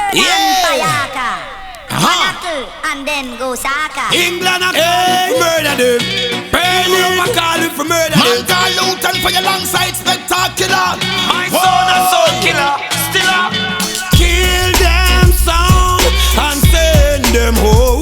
Yeah. And then go Saka. England a murder them. Burn them, I call him for murder them. Man call Luton for your long side spectacular. My son a soul killer, still up. Kill them sound and send them home.